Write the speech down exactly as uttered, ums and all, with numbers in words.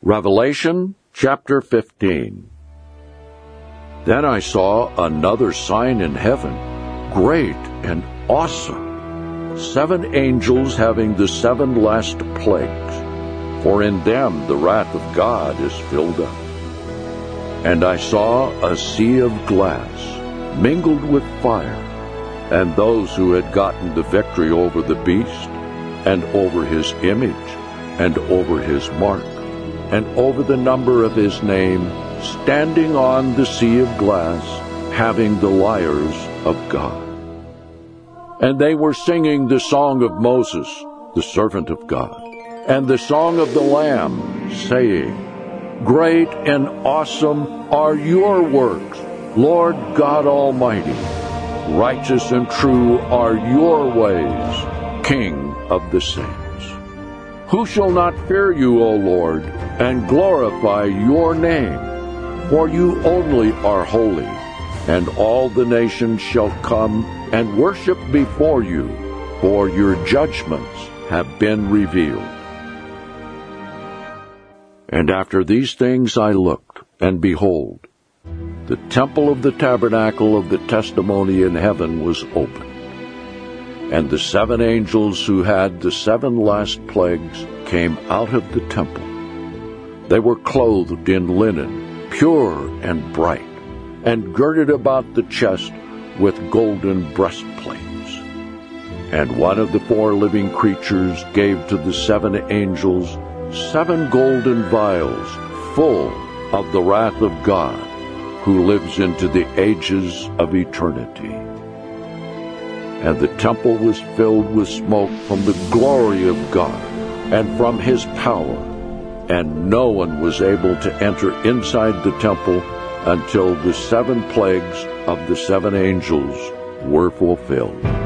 Revelation chapter fifteen. Then I saw another sign in heaven, great and awesome, seven angels having the seven last plagues, for in them the wrath of God is filled up. And I saw a sea of glass, mingled with fire, and those who had gotten the victory over the beast, and over his image, and over his mark, and over the number of his name, standing on the sea of glass, having the lyres of God. And they were singing the song of Moses, the servant of God, and the song of the Lamb, saying, Great and awesome are your works, Lord God Almighty. Righteous and true are your ways, King of the saints. Who shall not fear you, O Lord, and glorify your name? For you only are holy, and all the nations shall come and worship before you, for your judgments have been revealed. And after these things I looked, and behold, the temple of the tabernacle of the testimony in heaven was opened. And the seven angels who had the seven last plagues came out of the temple. They were clothed in linen, pure and bright, and girded about the chest with golden breastplates. And one of the four living creatures gave to the seven angels seven golden vials full of the wrath of God, who lives into the ages of eternity. And the temple was filled with smoke from the glory of God and from his power, and no one was able to enter inside the temple until the seven plagues of the seven angels were fulfilled.